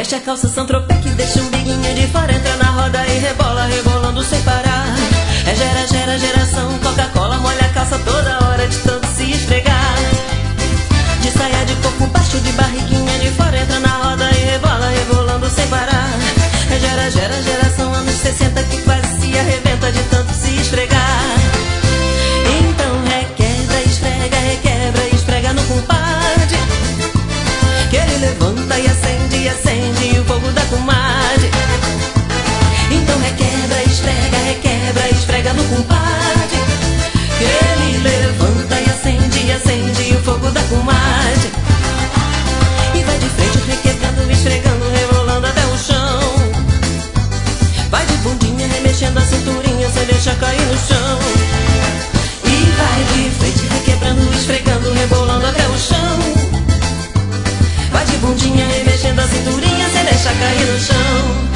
Veste a calça Saint-Tropez que deixa um biguinho de fora, entra na roda e rebola, rebolando sem parar. É gera, gera, geração Coca-Cola, molha a calça toda hora de tanto se esfregar. De saia de corpo baixo, de barriguinha de fora, entra na roda e rebola, rebolando sem parar. É gera, gera, geração anos 60 que quase se arrebenta de tanto se esfregar. Então requebra, esfrega no compadre, que ele levanta e acende, acende o fogo da comadre. Então requebra, esfrega no compadre, que ele levanta e acende, acende o fogo da comadre. E vai de frente requebrando, esfregando, rebolando até o chão. Vai de bundinha remexendo a cinturinha sem deixar cair no chão. E vai de frente requebrando, esfregando, rebolando até o chão. Vai de bundinha remexendo a cinturinha sem deixar cair no chão.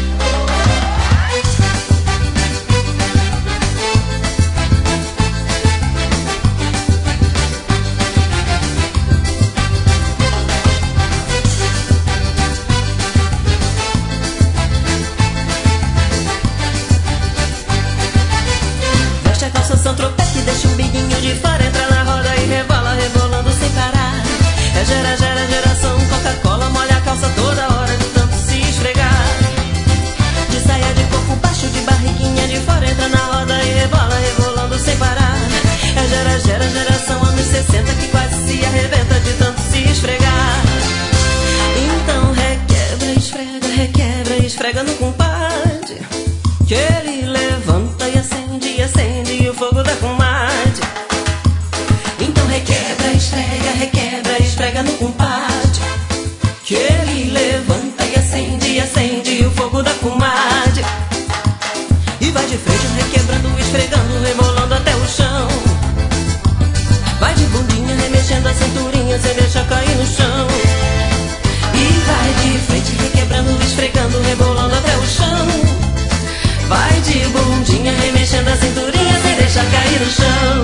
Veste a calça Saint-Tropez que deixa um biguinho de fora, entra na roda e rebola, rebolando sem parar. É gera, gera, geração Coca-Cola, molha a calça toda hora de tanto se esfregar. De saia de corpo baixo, de barriguinha de fora, entra na roda e rebola, rebolando sem parar. É gera, gera, geração anos 60 que quase se arrebenta de tanto se esfregar. Então requebra, esfrega no compadre, que ele levanta e acende, acende o fogo da comadre. Então requebra, esfrega no compadre, que ele levanta e acende, acende o fogo da comadre. E vai de frente requebrando, esfregando, rebolando até o chão. Vai de bundinha remexendo a cinturinha sem deixar cair no chão. E vai de frente requebrando, esfregando, rebolando até o chão. Vai de bundinha remexendo a cinturinha sem deixar cair no chão.